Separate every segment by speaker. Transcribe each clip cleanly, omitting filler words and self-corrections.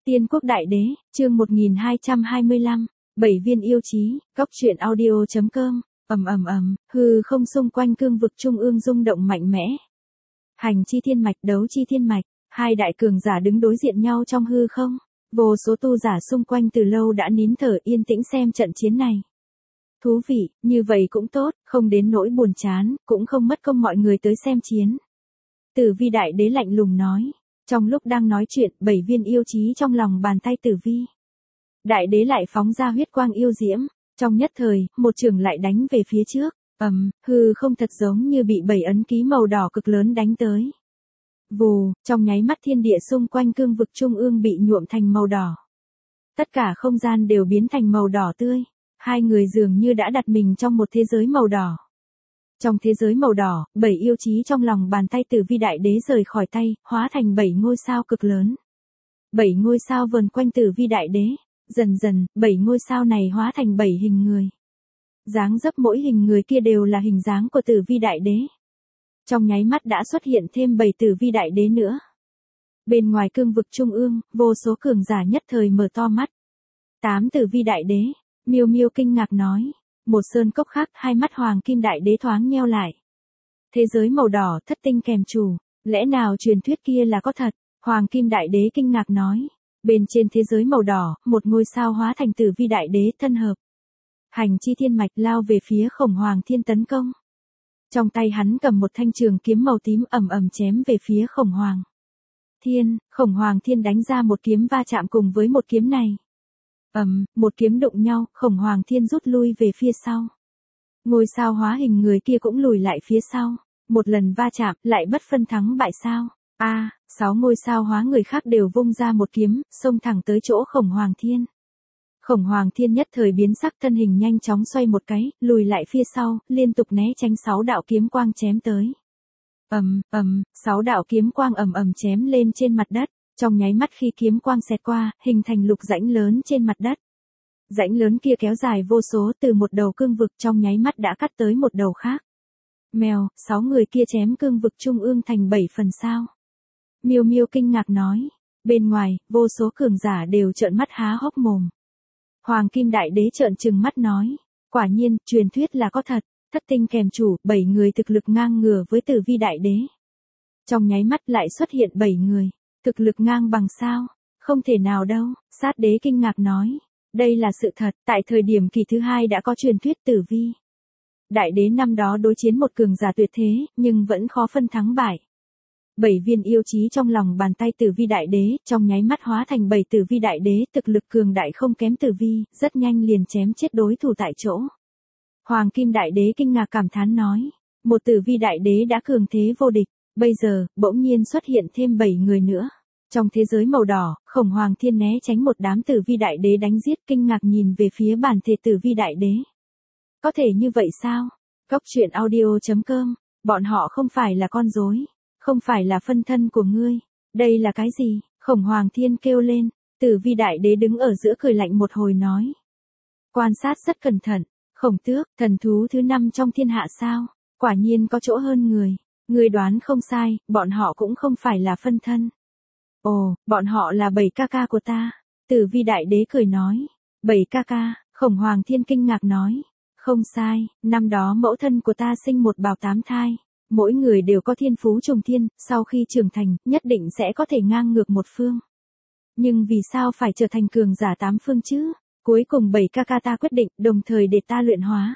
Speaker 1: Tiên Quốc Đại Đế, chương 1225, 7 viên yêu chí, góc truyện audio.com, hư không xung quanh cương vực trung ương rung động mạnh mẽ. Hành chi thiên mạch, đấu chi thiên mạch, hai đại cường giả đứng đối diện nhau trong hư không. Vô số tu giả xung quanh từ lâu đã nín thở yên tĩnh xem trận chiến này. Thú vị, như vậy cũng tốt, không đến nỗi buồn chán, cũng không mất công mọi người tới xem chiến. Tử Vi Đại Đế lạnh lùng nói. Trong lúc đang nói chuyện, 7 viên yêu chí trong lòng bàn tay Tử Vi Đại Đế lại phóng ra huyết quang yêu diễm, trong nhất thời, một trường lại đánh về phía trước, hư không thật giống như bị 7 ấn ký màu đỏ cực lớn đánh tới. Vù, trong nháy mắt thiên địa xung quanh cương vực trung ương bị nhuộm thành màu đỏ. Tất cả không gian đều biến thành màu đỏ tươi, hai người dường như đã đặt mình trong một thế giới màu đỏ. Trong thế giới màu đỏ, 7 yêu chí trong lòng bàn tay Tử Vi Đại Đế rời khỏi tay, hóa thành 7 ngôi sao cực lớn. 7 ngôi sao vần quanh Tử Vi Đại Đế, dần dần, 7 ngôi sao này hóa thành 7 hình người. Dáng dấp mỗi hình người kia đều là hình dáng của Tử Vi Đại Đế. Trong nháy mắt đã xuất hiện thêm 7 Tử Vi Đại Đế nữa. Bên ngoài cương vực trung ương, vô số cường giả nhất thời mở to mắt. 8 Tử Vi Đại Đế, Miêu Miêu kinh ngạc nói. Một sơn cốc khác, hai mắt Hoàng Kim Đại Đế thoáng nheo lại. Thế giới màu đỏ, thất tinh kèm chủ, lẽ nào truyền thuyết kia là có thật? Hoàng Kim Đại Đế kinh ngạc nói. Bên trên thế giới màu đỏ, một ngôi sao hóa thành Tử Vi Đại Đế thân hợp. Hành chi thiên mạch lao về phía Khổng Hoàng Thiên tấn công. Trong tay hắn cầm một thanh trường kiếm màu tím chém về phía Khổng Hoàng Thiên. Khổng Hoàng Thiên đánh ra một kiếm va chạm cùng với một kiếm này. Một kiếm đụng nhau, Khổng Hoàng Thiên rút lui về phía sau. Ngôi sao hóa hình người kia cũng lùi lại phía sau. Một lần va chạm, lại bất phân thắng bại sao. 6 ngôi sao hóa người khác đều vung ra một kiếm, xông thẳng tới chỗ Khổng Hoàng Thiên. Khổng Hoàng Thiên nhất thời biến sắc, thân hình nhanh chóng xoay một cái, lùi lại phía sau, liên tục né tránh 6 đạo kiếm quang chém tới. 6 đạo kiếm quang chém lên trên mặt đất. Trong nháy mắt khi kiếm quang xẹt qua, hình thành lục rãnh lớn trên mặt đất. Rãnh lớn kia kéo dài vô số, từ một đầu cương vực trong nháy mắt đã cắt tới một đầu khác. Mèo, 6 người kia chém cương vực trung ương thành 7 phần sao? Miêu Miêu kinh ngạc nói. Bên ngoài, vô số cường giả đều trợn mắt há hốc mồm. Hoàng Kim Đại Đế trợn trừng mắt nói. Quả nhiên, truyền thuyết là có thật, thất tinh kèm chủ, 7 người thực lực ngang ngửa với Tử Vi Đại Đế. Trong nháy mắt lại xuất hiện 7 người. Thực lực ngang bằng sao? Không thể nào đâu, Sát Đế kinh ngạc nói. Đây là sự thật, tại thời điểm kỳ thứ 2 đã có truyền thuyết Tử Vi Đại Đế năm đó đối chiến một cường giả tuyệt thế, nhưng vẫn khó phân thắng bại. 7 viên yêu chí trong lòng bàn tay Tử Vi Đại Đế, trong nháy mắt hóa thành 7 Tử Vi Đại Đế, thực lực cường đại không kém Tử Vi, rất nhanh liền chém chết đối thủ tại chỗ. Hoàng Kim Đại Đế kinh ngạc cảm thán nói. Một Tử Vi Đại Đế đã cường thế vô địch, bây giờ, bỗng nhiên xuất hiện thêm 7 người nữa. Trong thế giới màu đỏ, Khổng Hoàng Thiên né tránh một đám Tử Vi Đại Đế đánh giết, kinh ngạc nhìn về phía bản thể Tử Vi Đại Đế. Có thể như vậy sao? Góc truyện audio.com, bọn họ không phải là con rối, không phải là phân thân của ngươi. Đây là cái gì? Khổng Hoàng Thiên kêu lên. Tử Vi Đại Đế đứng ở giữa cười lạnh một hồi nói. Quan sát rất cẩn thận. Khổng Tước, thần thú thứ 5 trong thiên hạ sao? Quả nhiên có chỗ hơn người. Ngươi đoán không sai, bọn họ cũng không phải là phân thân. Ồ, bọn họ là 7 ca ca của ta. Tử Vi Đại Đế cười nói. 7 ca ca, Khổng Hoàng Thiên kinh ngạc nói. Không sai, năm đó mẫu thân của ta sinh một bào 8 thai. Mỗi người đều có thiên phú trùng thiên, sau khi trưởng thành, nhất định sẽ có thể ngang ngược một phương. Nhưng vì sao phải trở thành cường giả 8 phương chứ? Cuối cùng 7 ca ca ta quyết định, đồng thời để ta luyện hóa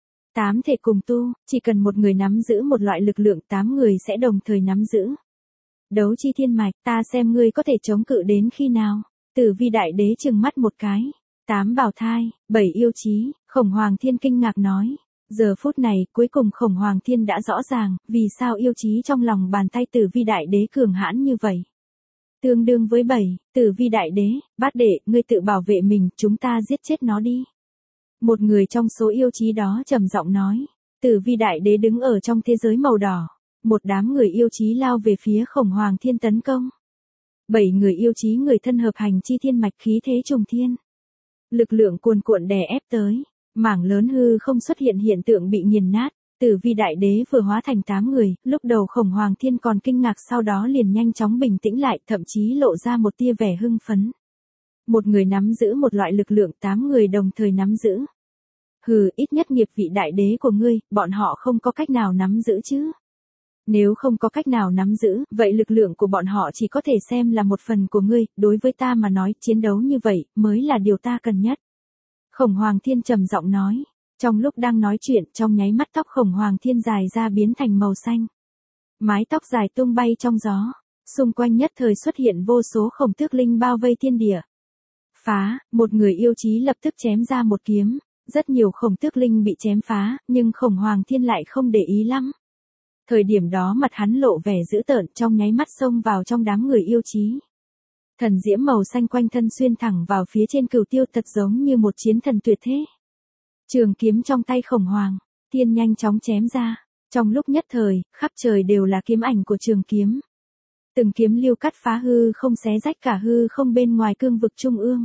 Speaker 1: 8 thể cùng tu, chỉ cần một người nắm giữ một loại lực lượng, 8 người sẽ đồng thời nắm giữ. Đấu chi thiên mạch, ta xem ngươi có thể chống cự đến khi nào? Tử Vi Đại Đế trừng mắt một cái. 8 bào thai, 7 yêu chí, Khổng Hoàng Thiên kinh ngạc nói. Giờ phút này, cuối cùng Khổng Hoàng Thiên đã rõ ràng, vì sao yêu chí trong lòng bàn tay Tử Vi Đại Đế cường hãn như vậy. Tương đương với 7, Tử Vi Đại Đế, Bát Đệ, ngươi tự bảo vệ mình, chúng ta giết chết nó đi. Một người trong số yêu chí đó trầm giọng nói. Tử Vi Đại Đế đứng ở trong thế giới màu đỏ. Một đám người yêu chí lao về phía Khổng Hoàng Thiên tấn công. 7 người yêu chí người thân hợp hành chi thiên mạch khí thế trùng thiên. Lực lượng cuồn cuộn đè ép tới. Mảng lớn hư không xuất hiện hiện tượng bị nghiền nát. Tử Vi Đại Đế vừa hóa thành 8 người, lúc đầu Khổng Hoàng Thiên còn kinh ngạc, sau đó liền nhanh chóng bình tĩnh lại, thậm chí lộ ra một tia vẻ hưng phấn. Một người nắm giữ một loại lực lượng, 8 người đồng thời nắm giữ. Hừ, ít nhất nghiệp vị đại đế của ngươi, bọn họ không có cách nào nắm giữ chứ. Nếu không có cách nào nắm giữ, vậy lực lượng của bọn họ chỉ có thể xem là một phần của ngươi, đối với ta mà nói, chiến đấu như vậy, mới là điều ta cần nhất. Khổng Hoàng Thiên trầm giọng nói. Trong lúc đang nói chuyện, trong nháy mắt tóc Khổng Hoàng Thiên dài ra biến thành màu xanh. Mái tóc dài tung bay trong gió, xung quanh nhất thời xuất hiện vô số khổng tước linh bao vây thiên địa. Phá, một người yêu chí lập tức chém ra một kiếm, rất nhiều khổng tước linh bị chém phá, nhưng Khổng Hoàng Thiên lại không để ý lắm. Thời điểm đó mặt hắn lộ vẻ dữ tợn, trong nháy mắt xông vào trong đám người yêu chí. Thần diễm màu xanh quanh thân xuyên thẳng vào phía trên Cửu Tiêu, thật giống như một chiến thần tuyệt thế. Trường kiếm trong tay Khổng Hoàng Thiên nhanh chóng chém ra, trong lúc nhất thời, khắp trời đều là kiếm ảnh của trường kiếm. Từng kiếm lưu cắt phá hư không, xé rách cả hư không bên ngoài cương vực trung ương.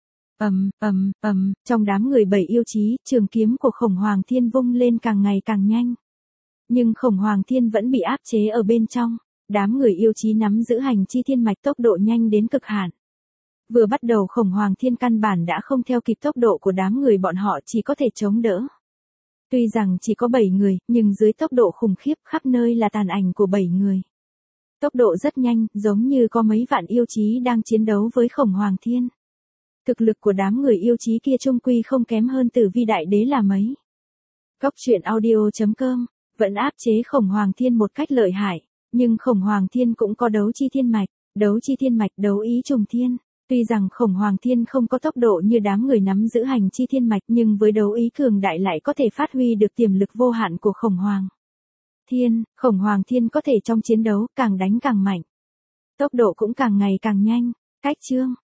Speaker 1: Trong đám người 7 yêu chí, trường kiếm của Khổng Hoàng Thiên vung lên càng ngày càng nhanh. Nhưng Khổng Hoàng Thiên vẫn bị áp chế ở bên trong, đám người yêu chí nắm giữ hành chi thiên mạch tốc độ nhanh đến cực hạn. Vừa bắt đầu Khổng Hoàng Thiên căn bản đã không theo kịp tốc độ của đám người bọn họ, chỉ có thể chống đỡ. Tuy rằng chỉ có 7 người, nhưng dưới tốc độ khủng khiếp khắp nơi là tàn ảnh của 7 người. Tốc độ rất nhanh, giống như có mấy vạn yêu chí đang chiến đấu với Khổng Hoàng Thiên. Thực lực của đám người yêu chí kia chung quy không kém hơn Tử Vi Đại Đế là mấy. Cóc truyện audio.com vẫn áp chế Khổng Hoàng Thiên một cách lợi hại, nhưng Khổng Hoàng Thiên cũng có đấu chi thiên mạch, đấu ý trùng thiên. Tuy rằng Khổng Hoàng Thiên không có tốc độ như đám người nắm giữ hành chi thiên mạch, nhưng với đấu ý cường đại lại có thể phát huy được tiềm lực vô hạn của Khổng Hoàng Thiên có thể trong chiến đấu càng đánh càng mạnh. Tốc độ cũng càng ngày càng nhanh. Cách chương